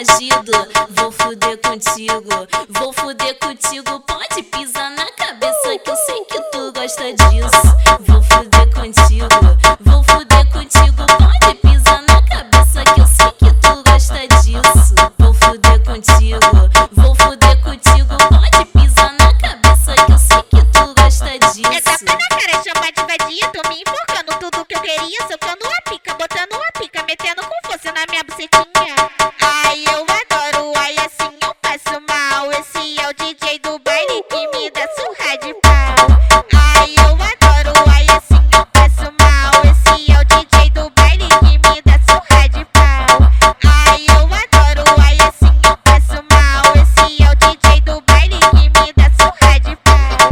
foragido. Vou fuder contigo, vou fuder contigo. Pode pisar na cabeça que eu sei que tu gosta disso. Vou fuder contigo, vou fuder contigo. Pode pisar na cabeça que eu sei que tu gosta disso. Vou fuder contigo, vou fuder contigo. Pode pisar na cabeça que eu sei que tu gosta disso. É tapa na cara, chama de vadia. Tô me enfocando tudo que eu queria. Socando a pica, botando a pica, metendo com força na minha bucetinha. Ai, eu adoro, ai assim eu passo mal. Esse é o DJ do baile que me dá surra de pau. Ai, eu adoro, ai assim eu passo mal. Esse é o DJ do baile que me dá surra de pau. Ai, eu adoro, ai assim eu passo mal. Esse é o DJ do baile que me dá surra de pau.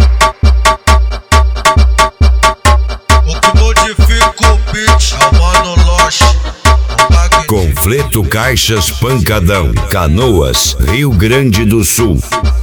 O que modifica o beat é o Mano Loche. Conflito Caixas Pancadão, Canoas, Rio Grande do Sul.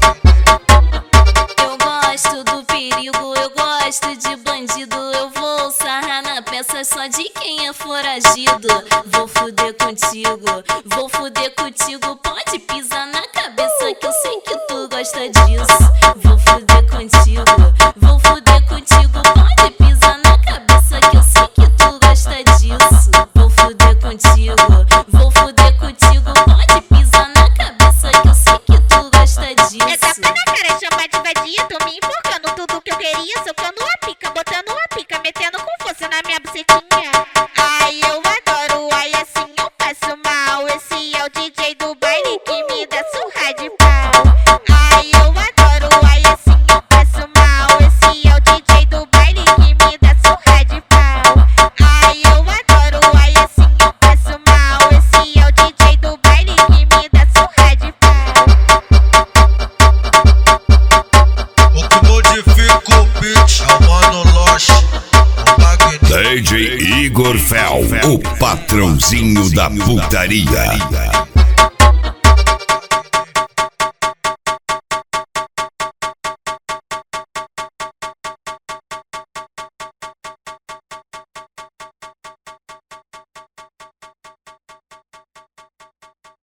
Eu gosto do perigo, eu gosto de bandido. Eu vou sarrar na peça só de quem é foragido. Vou fuder contigo, vou fuder contigo. Pode pisar na cabeça que eu sei que tu gosta disso. Vou fuder contigo, vou fuder contigo. Pode pisar na cabeça que eu sei que tu gosta disso. Vou fuder contigo, vou fuder contigo. Pode pisar na cabeça que eu sei que tu gosta disso. É tapa na cara, chama de vadia. Tô me enfocando tudo que eu queria. Socando a pica, botando a pica, metendo com força na minha bucetinha. Ai, eu adoro, ai assim eu passo mal. Esse é o DJ do baile que me dá surra de pau. Ai, eu adoro, ai assim eu passo mal. Esse é o DJ do baile que me dá surra de pau. Ai, eu adoro, ai assim eu passo mal. Esse é o DJ do baile que me dá surra de pau. O que modifica o beat é o Mano Loche. DJ Igor Fel, o patrãozinho da putaria.